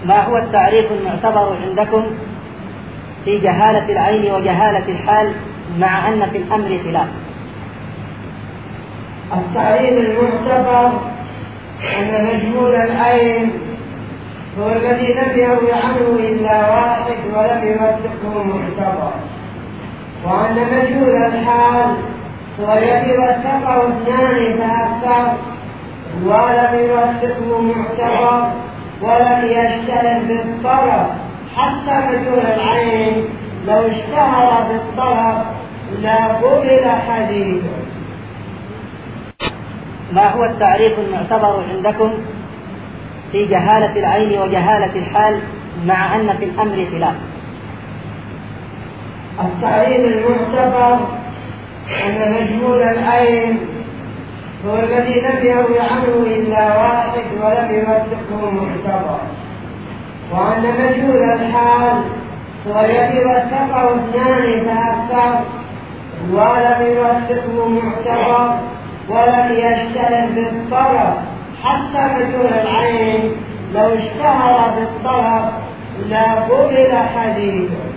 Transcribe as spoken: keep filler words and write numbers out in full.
ما هو التعريف المعتبر عندكم في جهالة العين وجهالة الحال مع أن في الأمر خلاف؟ التعريف المعتبر أن مجهول العين هو الذي لم يروي عنه إلا واحد ولم يوثقه معتبر، وأن مجهول الحال هو الذي وثقه اثنان فأكثر ولم يوثقه معتبر ولم يشتهر بالطلب. حتى مجهول العين لو اشتهر بالطلب لا قبل حديثه. ما هو التعريف المعتبر عندكم في جهالة العين وجهالة الحال مع أن في الأمر خلاف؟ التعريف المعتبر أن مجهول العين هو الذي لم يروي عنه إلا واحد ولم يوثقه معتبر، وأن مجهول الحال هو الذي وثقه اثنان فأكثر ولم يوثقه معتبر ولم يشتهر بالطلب. حتى مجهول العين لو اشتهر بالطلب لا قبل حديثه.